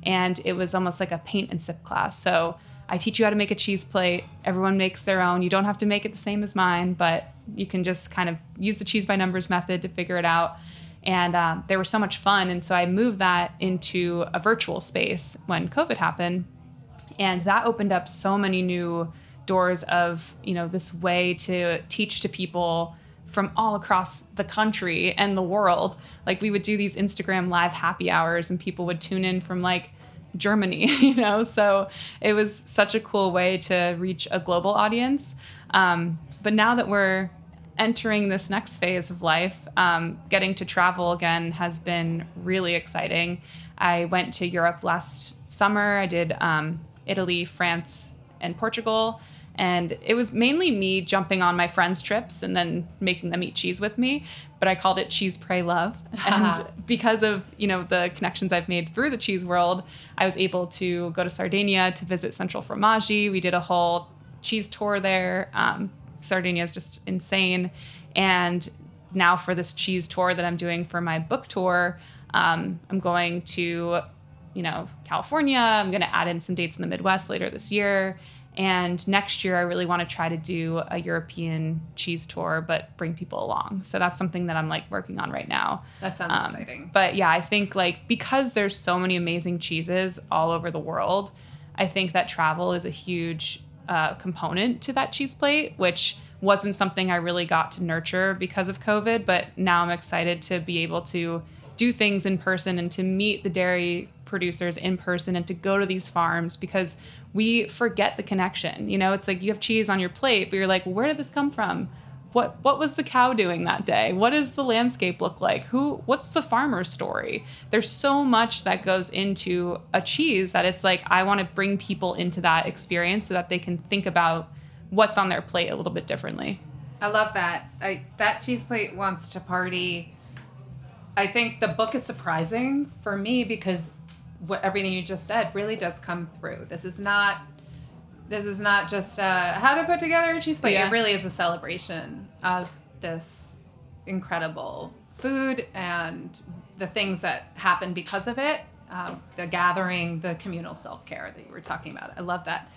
And it was almost like a paint and sip class. So I teach you how to make a cheese plate. Everyone makes their own. You don't have to make it the same as mine, but you can just kind of use the cheese by numbers method to figure it out. And um, they were so much fun. And so I moved that into a virtual space when COVID happened. And that opened up so many new doors of, you know, this way to teach to people from all across the country and the world. Like we would do these Instagram live happy hours and people would tune in from like Germany, you know? So it was such a cool way to reach a global audience. Um, but now that we're entering this next phase of life, um, getting to travel again has been really exciting. I went to Europe last summer. I did um, Italy, France, and Portugal. And it was mainly me jumping on my friends' trips and then making them eat cheese with me. But I called it Cheese, Pray, Love. And because of, you know, the connections I've made through the cheese world, I was able to go to Sardinia to visit Central Formaggi. We did a whole cheese tour there. Um, Sardinia is just insane. And now for this cheese tour that I'm doing for my book tour, um, I'm going to, you know, California. I'm going to add in some dates in the Midwest later this year. And next year, I really want to try to do a European cheese tour, but bring people along. So that's something that I'm like working on right now. That sounds um, exciting. But yeah, I think like because there's so many amazing cheeses all over the world, I think that travel is a huge uh, component to that cheese plate, which wasn't something I really got to nurture because of COVID. But now I'm excited to be able to do things in person and to meet the dairy producers in person and to go to these farms, because we forget the connection. You know, it's like you have cheese on your plate, but you're like, where did this come from? What what was the cow doing that day? What does the landscape look like? Who what's the farmer's story? There's so much that goes into a cheese that it's like I want to bring people into that experience so that they can think about what's on their plate a little bit differently. I love that. I, that cheese plate wants to party. I think the book is surprising for me because what everything you just said really does come through. This is not this is not just uh, how to put together a cheese plate. Yeah. It really is a celebration of this incredible food and the things that happen because of it. Uh, the gathering, the communal self-care that you were talking about. I love that.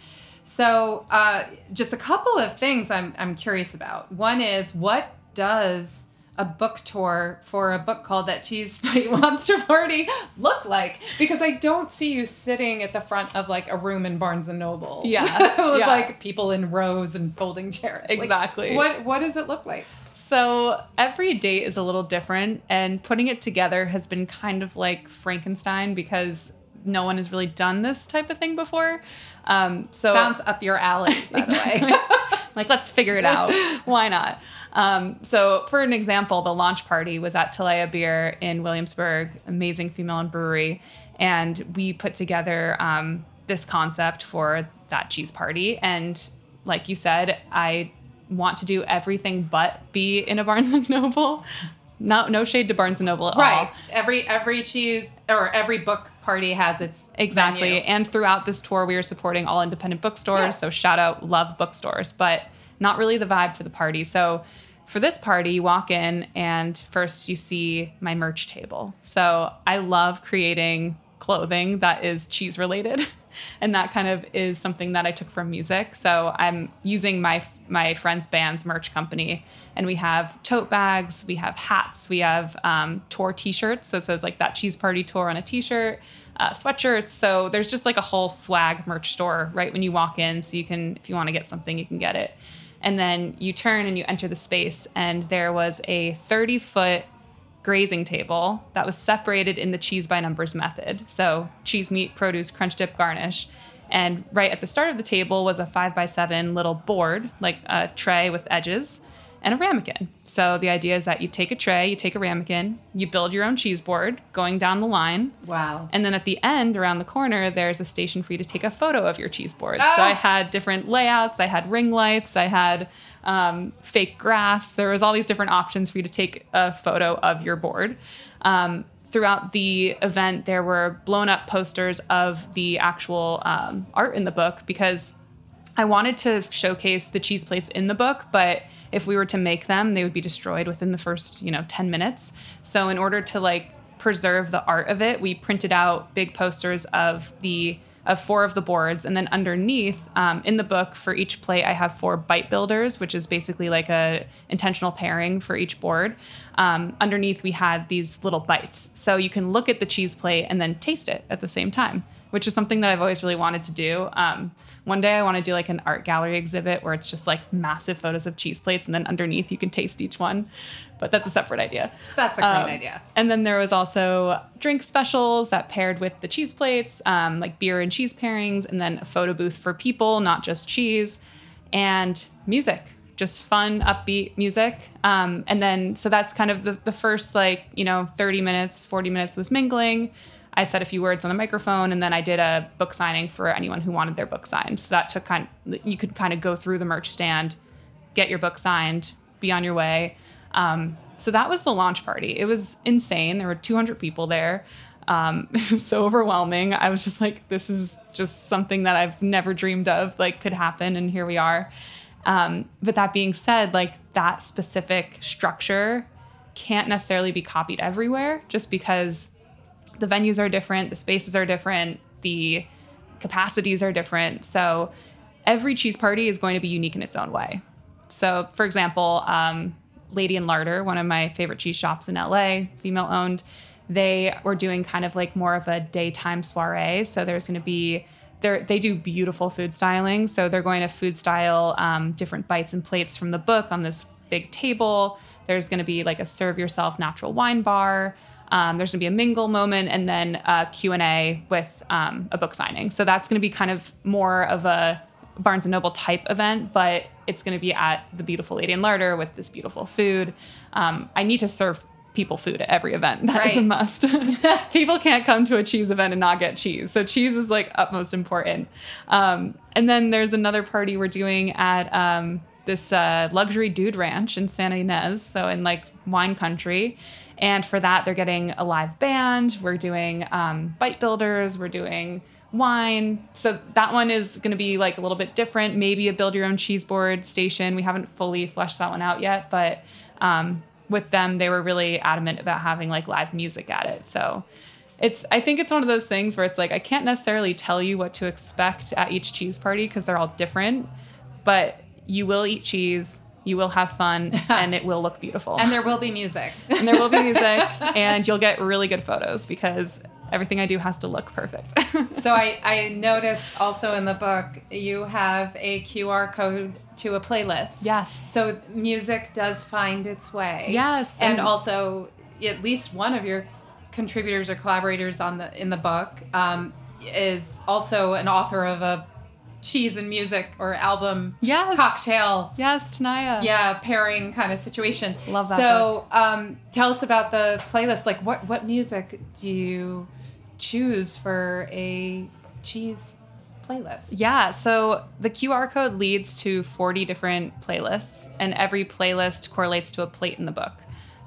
So uh, just a couple of things I'm I'm curious about. One is, what does a book tour for a book called That Cheese Plate Wants to Party look like? Because I don't see you sitting at the front of like a room in Barnes and Noble. Yeah. with yeah. like people in rows and folding chairs. Exactly. Like, what what does it look like? So every date is a little different, and putting it together has been kind of like Frankenstein because no one has really done this type of thing before. Um, so Sounds up your alley, by exactly. the way. Like, let's figure it out. Why not? Um, so for an example, the launch party was at Talea Beer in Williamsburg, amazing female-owned brewery. And we put together um, this concept for that cheese party. And like you said, I want to do everything but be in a Barnes and Noble. No, no shade to Barnes and Noble at right. all. Every every cheese or every book party has its exactly. menu. And throughout this tour, we are supporting all independent bookstores. Yes. So shout out, love bookstores, but not really the vibe for the party. So for this party, you walk in and first you see my merch table. So I love creating clothing that is cheese related. And that kind of is something that I took from music. So I'm using my my friend's band's merch company, and we have tote bags, we have hats, we have um, tour t-shirts. So it says like That Cheese Party Tour on a t-shirt, uh, sweatshirts. So there's just like a whole swag merch store right when you walk in. So you can, if you want to get something, you can get it. And then you turn and you enter the space, and there was a thirty foot grazing table that was separated in the cheese by numbers method. So cheese, meat, produce, crunch, dip, garnish. And right at the start of the table was a five by seven little board, like a tray with edges, and a ramekin. So the idea is that you take a tray, you take a ramekin, you build your own cheese board going down the line. Wow. And then at the end, around the corner, there's a station for you to take a photo of your cheese board. Oh. So I had different layouts. I had ring lights. I had um, fake grass. There was all these different options for you to take a photo of your board. Um, throughout the event, there were blown up posters of the actual um, art in the book because I wanted to showcase the cheese plates in the book, but if we were to make them, they would be destroyed within the first, you know, ten minutes. So in order to like preserve the art of it, we printed out big posters of the of four of the boards. And then underneath, um, in the book, for each plate, I have four bite builders, which is basically like a intentional pairing for each board. Um, underneath, we had these little bites. So you can look at the cheese plate and then taste it at the same time, which is something that I've always really wanted to do. Um, one day I want to do like an art gallery exhibit where it's just like massive photos of cheese plates, and then underneath you can taste each one. But that's a separate idea. That's a great um, idea. And then there was also drink specials that paired with the cheese plates, um, like beer and cheese pairings, and then a photo booth for people, not just cheese, and music, just fun, upbeat music. Um, and then, so that's kind of the, the first like, you know, thirty minutes, forty minutes was mingling. I said a few words on the microphone, and then I did a book signing for anyone who wanted their book signed. So that took kind of, you could kind of go through the merch stand, get your book signed, be on your way. Um, so that was the launch party. It was insane. There were two hundred people there. Um, it was so overwhelming. I was just like, this is just something that I've never dreamed of, like could happen. And here we are. Um, but that being said, like that specific structure can't necessarily be copied everywhere, just because the venues are different, the spaces are different, the capacities are different. So every cheese party is going to be unique in its own way. So for example, um, Lady and Larder, one of my favorite cheese shops in L A, female owned, they were doing kind of like more of a daytime soiree. So there's going to be, they do beautiful food styling. So they're going to food style um, different bites and plates from the book on this big table. There's going to be like a serve yourself natural wine bar. Um, there's going to be a mingle moment, and then a Q and A with um, a book signing. So that's going to be kind of more of a Barnes and Noble type event, but it's going to be at the beautiful Lady and Larder with this beautiful food. Um, I need to serve people food at every event. That right. is a must. People can't come to a cheese event and not get cheese. So cheese is like utmost important. Um, and then there's another party we're doing at um, this uh, luxury dude ranch in Santa Ynez, so in like wine country. And for that, they're getting a live band. We're doing um, bite builders. We're doing wine. So that one is going to be like a little bit different. Maybe a build your own cheese board station. We haven't fully fleshed that one out yet, but um, with them, they were really adamant about having like live music at it. So it's, I think it's one of those things where it's like, I can't necessarily tell you what to expect at each cheese party because they're all different, but you will eat cheese. You will have fun, and it will look beautiful. And there will be music. And there will be music, and you'll get really good photos because everything I do has to look perfect. So I, I noticed also in the book, you have a Q R code to a playlist. Yes. So music does find its way. Yes. And, and also, at least one of your contributors or collaborators on the in the book um, is also an author of a cheese and music or album yes. cocktail. Yes, Tanaya. Yeah, pairing kind of situation. Love that So um, tell us about the playlist. Like what, what music do you choose for a cheese playlist? Yeah, so the Q R code leads to forty different playlists, and every playlist correlates to a plate in the book.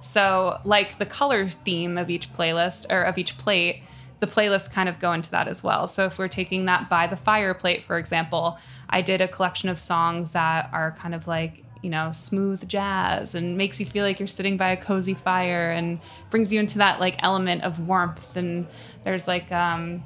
So like the color theme of each playlist or of each plate, the playlists kind of go into that as well. So if we're taking that by the fire plate, for example, I did a collection of songs that are kind of like, you know, smooth jazz and makes you feel like you're sitting by a cozy fire and brings you into that like element of warmth. And there's like, um,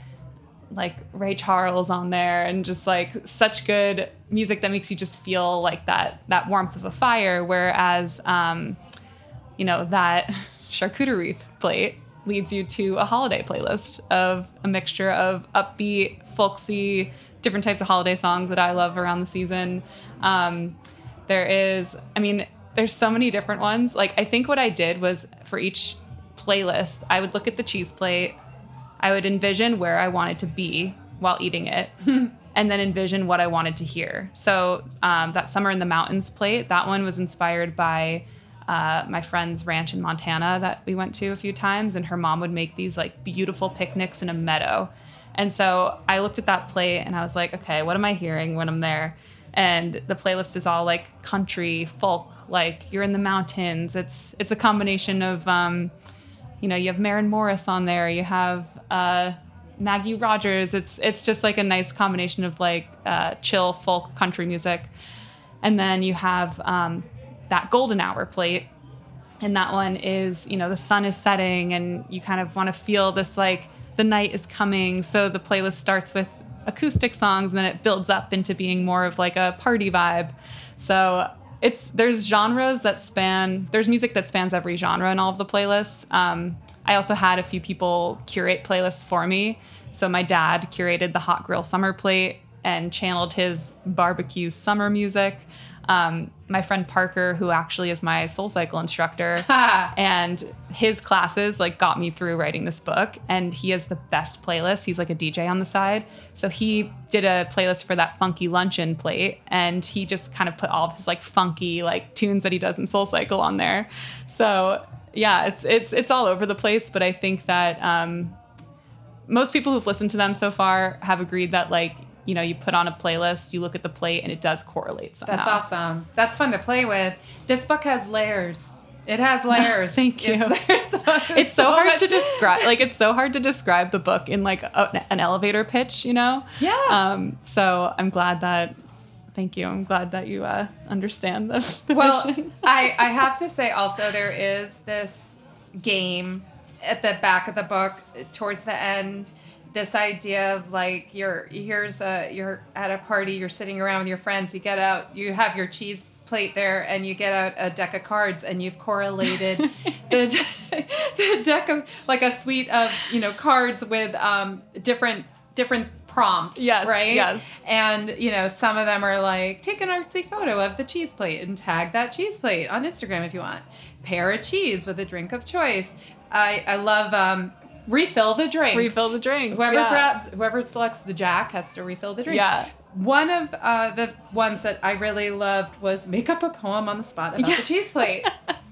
like Ray Charles on there and just like such good music that makes you just feel like that, that warmth of a fire. Whereas, um, you know, that charcuterie plate leads you to a holiday playlist of a mixture of upbeat, folksy, different types of holiday songs that I love around the season. Um, there is, I mean, there's so many different ones. Like, I think what I did was for each playlist, I would look at the cheese plate, I would envision where I wanted to be while eating it, and then envision what I wanted to hear. So um, that Summer in the Mountains plate, that one was inspired by Uh, my friend's ranch in Montana that we went to a few times, and her mom would make these like beautiful picnics in a meadow. And so I looked at that plate and I was like, okay, what am I hearing when I'm there? And the playlist is all like country, folk, like you're in the mountains. It's it's a combination of, um, you know, you have Maren Morris on there, you have uh, Maggie Rogers. It's it's just like a nice combination of like uh, chill folk country music. And then you have um, that golden hour plate, And that one is, you know, the sun is setting and you kind of want to feel this like the night is coming. So the playlist starts with acoustic songs and then it builds up into being more of like a party vibe. So it's there's genres that span, there's music that spans every genre in all of the playlists. Um, I also had a few people curate playlists for me. So my dad curated the Hot Grill Summer Plate and channeled his barbecue summer music. Um, my friend Parker, who actually is my SoulCycle instructor, and his classes like got me through writing this book. And he has the best playlist. He's like a D J on the side. So he did a playlist for that funky luncheon plate. And he just kind of put all of his like funky like tunes that he does in SoulCycle on there. So yeah, it's, it's, it's all over the place. But I think that, um, most people who've listened to them so far have agreed that like, you know, you put on a playlist, you look at the plate, and it does correlate somehow. That's awesome. That's fun to play with. This book has layers. It has layers. Thank you. It's, so, it's so, so hard much. to describe. Like, it's so hard to describe the book in like a, an elevator pitch, you know? Yeah. Um. So I'm glad that. Thank you. I'm glad that you uh, understand the, the well, vision. I I have to say also there is this game at the back of the book towards the end. This idea of like you're here's a you're at a party, you're sitting around with your friends, you get out, you have your cheese plate there, and you get out a deck of cards, and you've correlated the the deck of like a suite of you know cards with um different different prompts. Yes, right. yes. And you know some of them are like take an artsy photo of the cheese plate and tag that cheese plate on Instagram if you want. Pair a cheese with a drink of choice. I I love. Um, Refill the drinks. Refill the drinks. Whoever yeah. grabs, whoever selects the Jack has to refill the drinks. Yeah. One of uh, the ones that I really loved was make up a poem on the spot about Yeah. the cheese plate.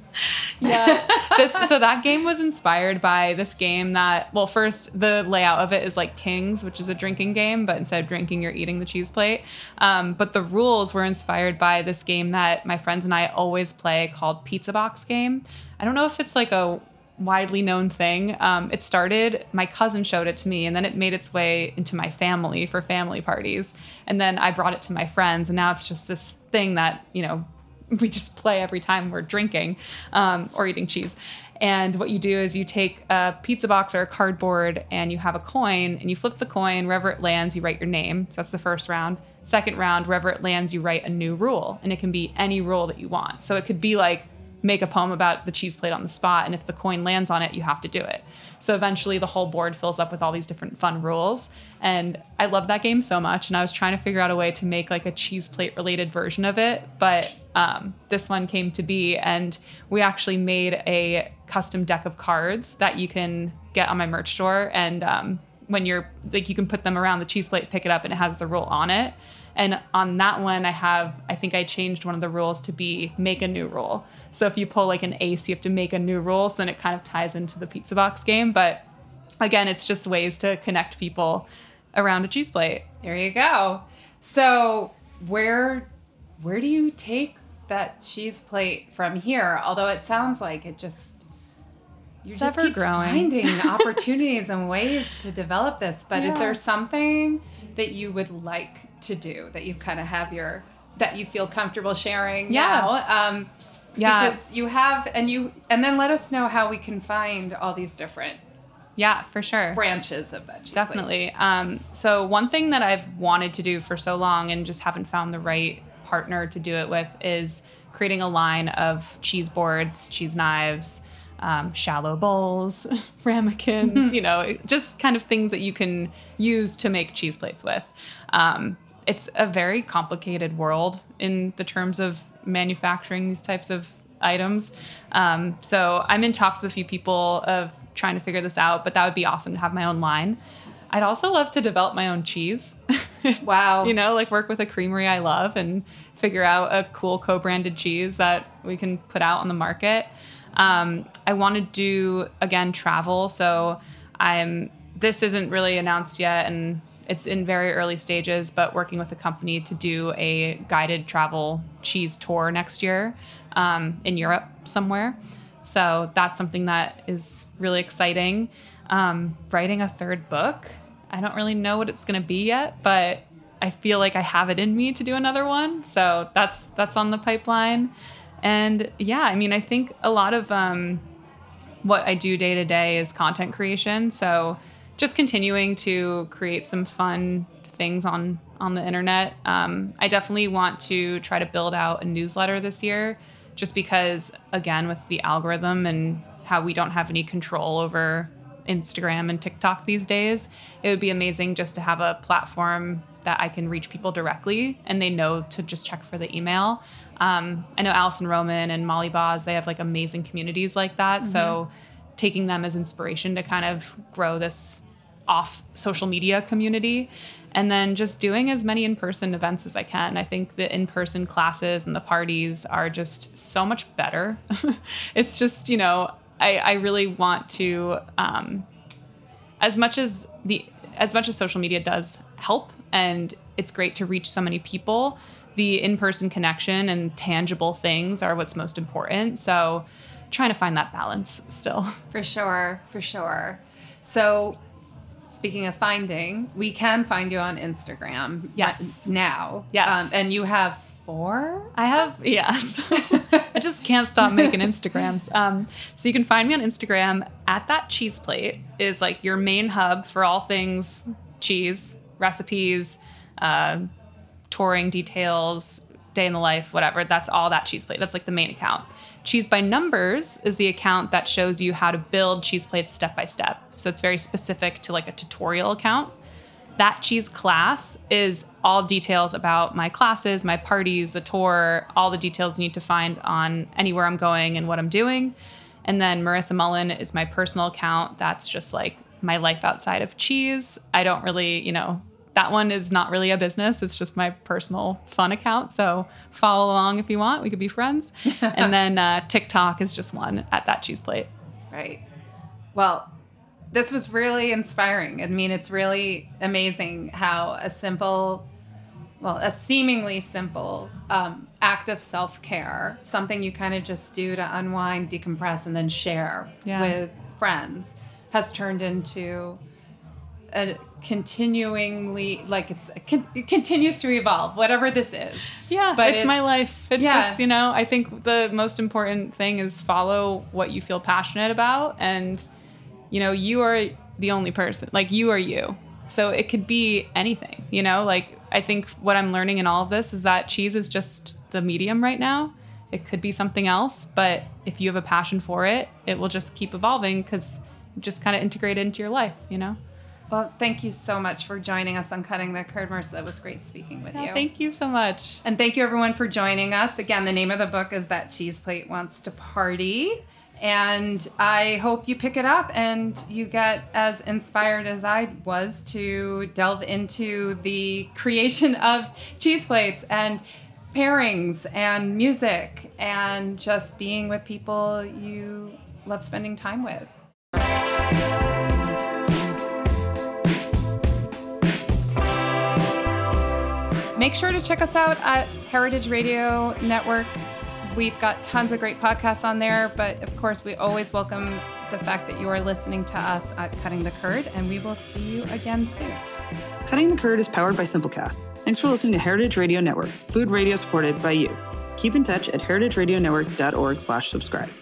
Yeah. This so that game was inspired by this game that, well, first the layout of it is like Kings, which is a drinking game, but instead of drinking, you're eating the cheese plate. Um, but the rules were inspired by this game that my friends and I always play called Pizza Box Game. I don't know if it's like a widely known thing. Um, it started, my cousin showed it to me, and then it made its way into my family for family parties. And then I brought it to my friends, and now it's just this thing that, you know, we just play every time we're drinking um, or eating cheese. And what you do is you take a pizza box or a cardboard and you have a coin and you flip the coin. Wherever it lands, you write your name. So that's the first round. Second round, wherever it lands, you write a new rule. And it can be any rule that you want. So it could be like, make a poem about the cheese plate on the spot, and if the coin lands on it, you have to do it. So eventually the whole board fills up with all these different fun rules, and I love that game so much, and I was trying to figure out a way to make like a cheese plate related version of it, but um, this one came to be, and we actually made a custom deck of cards that you can get on my merch store, and um, when you're like you can put them around the cheese plate, pick it up, and it has the rule on it. And on that one, I have, I think I changed one of the rules to be make a new rule. So if you pull like an ace, you have to make a new rule. So then it kind of ties into the pizza box game. But again, it's just ways to connect people around a cheese plate. There you go. So where where do you take that cheese plate from here? Although it sounds like it just you It's just ever keep growing. finding opportunities and ways to develop this. But is Yeah. there something that you would like to do that you kind of have your that you feel comfortable sharing Yeah. now? Um, Yeah. Because you have and you and then let us know how we can find all these different Yeah, for sure. branches of that cheese plate. Definitely. Um, so one thing that I've wanted to do for so long and just haven't found the right partner to do it with is creating a line of cheese boards, cheese knives, um, shallow bowls, ramekins, you know, just kind of things that you can use to make cheese plates with. Um, it's a very complicated world in the terms of manufacturing these types of items. Um, so I'm in talks with a few people of trying to figure this out, but that would be awesome to have my own line. I'd also love to develop my own cheese. Wow. You know, like work with a creamery I love and figure out a cool co-branded cheese that we can put out on the market. Um, I want to do, again, travel. So I'm, this isn't really announced yet and it's in very early stages, but working with a company to do a guided travel cheese tour next year um, in Europe somewhere. So that's something that is really exciting. Um, writing a third book. I don't really know what it's going to be yet, but I feel like I have it in me to do another one. So that's that's on the pipeline. And yeah, I mean, I think a lot of um, what I do day to day is content creation. So just continuing to create some fun things on, on the internet. Um, I definitely want to try to build out a newsletter this year, just because, again, with the algorithm and how we don't have any control over Instagram and TikTok these days, it would be amazing just to have a platform that I can reach people directly and they know to just check for the email. Um, I know Allison Roman and Molly Boz, they have like amazing communities like that. Mm-hmm. So taking them as inspiration to kind of grow this off social media community, and then just doing as many in-person events as I can. I think the in-person classes and the parties are just so much better. It's just, you know, I, I really want to, um, as much as the, as much as social media does help, and it's great to reach so many people, the in-person connection and tangible things are what's most important. So trying to find that balance still. For sure, for sure. So speaking of finding, we can find you on Instagram. Yes. Now. Yes. Um, and you have four? I have, yes. I just can't stop making Instagrams. Um, so you can find me on Instagram at That Cheese Plate is like your main hub for all things cheese, recipes, uh, touring details, day in the life, whatever. That's all That Cheese Plate. That's like the main account. Cheese by Numbers is the account that shows you how to build cheese plates step by step. So it's very specific to like a tutorial account. That Cheese Class is all details about my classes, my parties, the tour, all the details you need to find on anywhere I'm going and what I'm doing. And then Marissa Mullen is my personal account. That's just like my life outside of cheese. I don't really, you know, that one is not really a business. It's just my personal fun account. So follow along if you want. We could be friends. And then uh, TikTok is just one at That Cheese Plate. Right. Well, this was really inspiring. I mean, it's really amazing how a simple, well, a seemingly simple um, act of self-care, something you kind of just do to unwind, decompress, and then share yeah. with friends, has turned into a continuingly, like it's it continues to evolve, whatever this is. Yeah, but it's, it's my life. It's yeah. just, you know, I think the most important thing is follow what you feel passionate about. And, you know, you are the only person, like you are you. So it could be anything, you know, like I think what I'm learning in all of this is that cheese is just the medium right now. It could be something else, but if you have a passion for it, it will just keep evolving because you just kind of integrate it into your life, you know? Well, thank you so much for joining us on Cutting the Curd, Marissa. It was great speaking with yeah, you. Thank you so much. And thank you, everyone, for joining us. Again, the name of the book is That Cheese Plate Wants to Party. And I hope you pick it up and you get as inspired as I was to delve into the creation of cheese plates and pairings and music and just being with people you love spending time with. Make sure to check us out at Heritage Radio Network. We've got tons of great podcasts on there, but of course, we always welcome the fact that you are listening to us at Cutting the Curd, and we will see you again soon. Cutting the Curd is powered by Simplecast. Thanks for listening to Heritage Radio Network, food radio supported by you. Keep in touch at heritageradionetwork dot org slash subscribe.